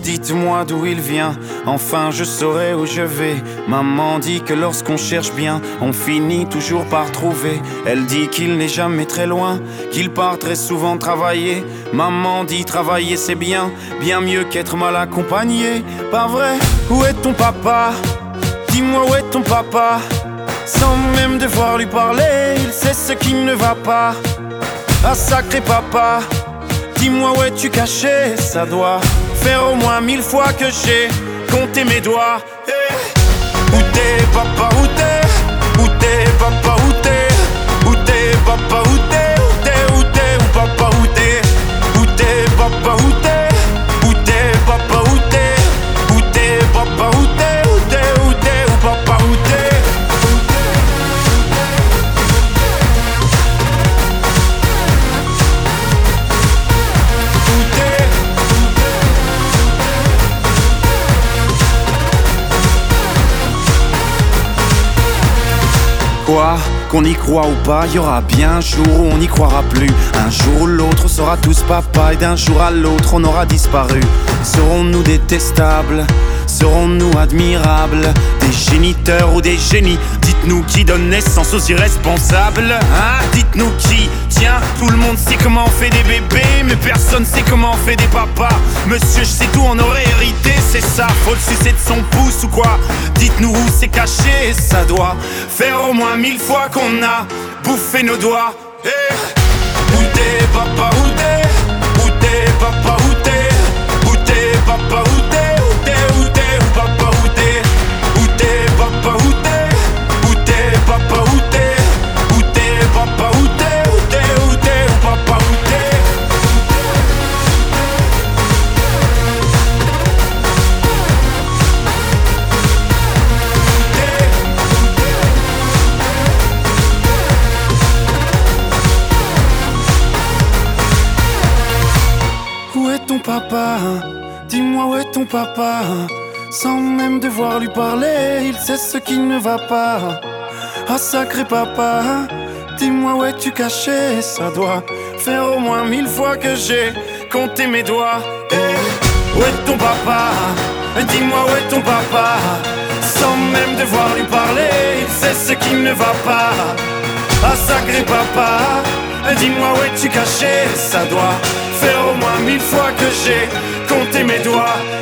Dites-moi d'où il vient, enfin je saurai où je vais. Maman dit que lorsqu'on cherche bien, on finit toujours par trouver. Elle dit qu'il n'est jamais très loin, qu'il part très souvent travailler. Maman dit travailler c'est bien, bien mieux qu'être mal accompagné. Pas vrai? Où est ton papa? Dis-moi où est ton papa? Sans même devoir lui parler, il sait ce qui ne va pas. Ah sacré papa, dis-moi où es-tu caché? Ça doit faire au moins 1000 fois que j'ai compté mes doigts. Hey. Où t'es papa, où t'es? Où t'es papa, où t'es? Où t'es papa, où t'es? Où t'es, où t'es, où papa, où t'es? Où t'es papa, où t'es? Où t'es papa, où t'es? Où t'es papa, où t'es? Où t'es, où t'es, où papa, où t'es? Quoi? Qu'on y croit ou pas, y aura bien un jour où on n'y croira plus. Un jour ou l'autre on sera tous papa, et d'un jour à l'autre on aura disparu. Serons-nous détestables? Serons-nous admirables? Des géniteurs ou des génies? Dites-nous qui donne naissance aux irresponsables, hein? Dites-nous qui? Tiens, tout le monde sait comment on fait des bébés, mais personne sait comment on fait des papas. Monsieur, je sais tout, on aurait hérité, c'est ça. Faut le sucer de son pouce ou quoi? Dites-nous où c'est caché, ça doit faire au moins 1000 fois qu'on a bouffé nos doigts. Hey. Où t'es papa, où t'es? Où t'es papa, où t'es? Où t'es papa, où t'es? Où t'es, où t'es, où papa, où t'es? Où t'es papa, où t'es? Où t'es papa, où t'es? Où t'es papa, où t'es? Où t'es, où t'es, où papa, où t'es? Où est ton papa? Dis-moi où est ton papa? Sans même devoir lui parler, il sait ce qui ne va pas. Ah sacré papa, dis-moi où es-tu caché? Ça doit faire au moins 1000 fois que j'ai compté mes doigts. Hey. Où est ton papa? Dis-moi où est ton papa? Sans même devoir lui parler, il sait ce qui ne va pas. Ah sacré papa, dis-moi où es-tu caché? Ça doit faire au moins 1000 fois que j'ai compté mes doigts.